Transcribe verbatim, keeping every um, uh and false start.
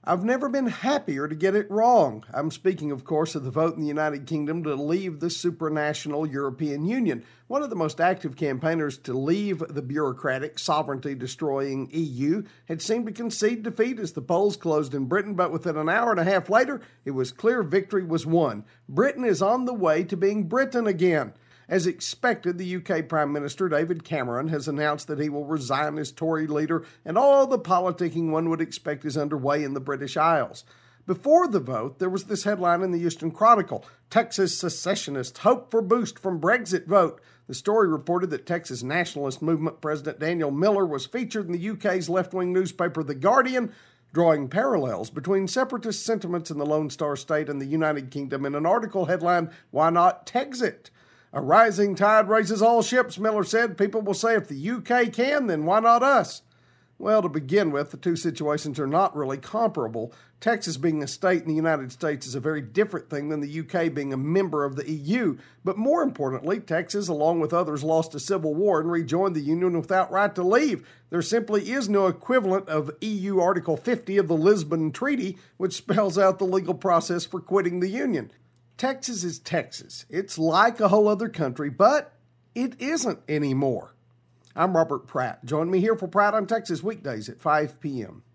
I've never been happier to get it wrong. I'm speaking, of course, of the vote in the United Kingdom to leave the supranational European Union. One of the most active campaigners to leave the bureaucratic, sovereignty-destroying E U had seemed to concede defeat as the polls closed in Britain, but within an hour and a half later, it was clear victory was won. Britain is on the way to being Britain again. As expected, the U K Prime Minister David Cameron has announced that he will resign as Tory leader, and all the politicking one would expect is underway in the British Isles. Before the vote, there was this headline in the Houston Chronicle: Texas secessionists hope for boost from Brexit vote. The story reported that Texas Nationalist Movement President Daniel Miller was featured in the U K's left-wing newspaper The Guardian, drawing parallels between separatist sentiments in the Lone Star State and the United Kingdom in an article headlined, "Why Not Texit?" A rising tide raises all ships, Miller said. People will say if the U K can, then why not us? Well, to begin with, the two situations are not really comparable. Texas being a state in the United States is a very different thing than the U K being a member of the E U. But more importantly, Texas, along with others, lost a civil war and rejoined the Union without right to leave. There simply is no equivalent of E U Article fifty of the Lisbon Treaty, which spells out the legal process for quitting the Union. Texas is Texas. It's like a whole other country, but it isn't anymore. I'm Robert Pratt. Join me here for Pratt on Texas weekdays at five p.m.